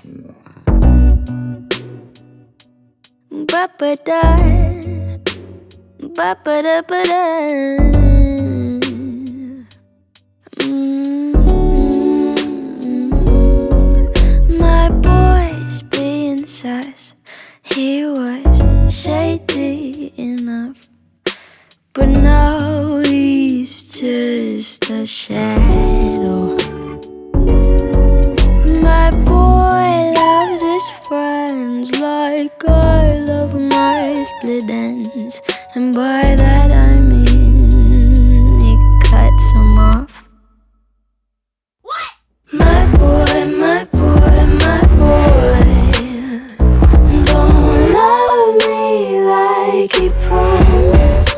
Ba-ba-da, ba-ba-da-ba-da. My boy's being sus. He was shady enough, but now he's just a shadow. My boy loves his friends like I love my split ends, and by that I mean he cuts them off. What? My boy, my boy, my boy don't love me like he promised.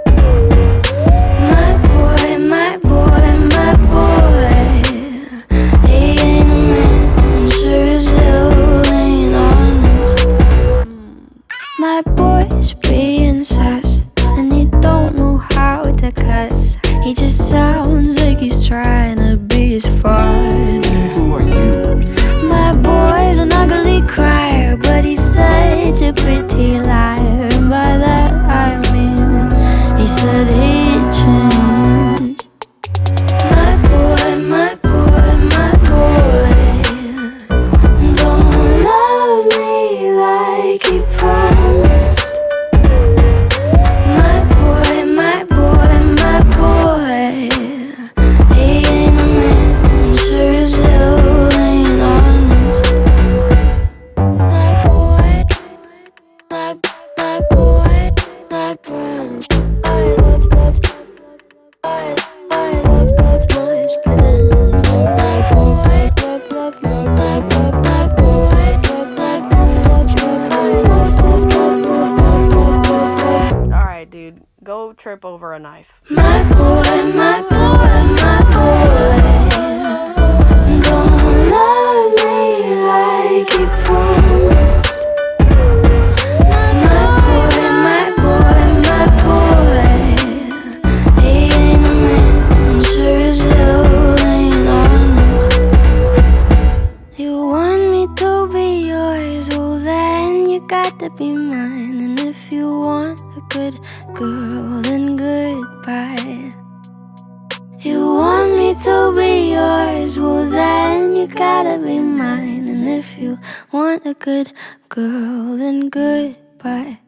My boy, my boy, my boy, he ain't a man, sure as hell ain't honest. My boy's being sus, and he don't know how to cuss. He just sounds like he's trying to be his father. Who are you? My boy's an ugly crier, but he's such a pretty liar, and by that I mean he said he'd change. My boy, my boy, my boy don't love me like he promised. My boy, my boy, my boy, he ain't a man, sure as hell ain't honest. My boy, my boy, my boy, I love my split ends. My boy, love, my boy, my boy, Alright, dude, go trip over a knife. my boy, my boy, my boy don't love me like he promised. My boy, my boy, he ain't a man, sure as hell ain't honest. You want me to be yours, well then you got to be mine. And if you want a good girl, then goodbye. You want me to be yours, well then you gotta be mine. And if you want a good girl, then goodbye.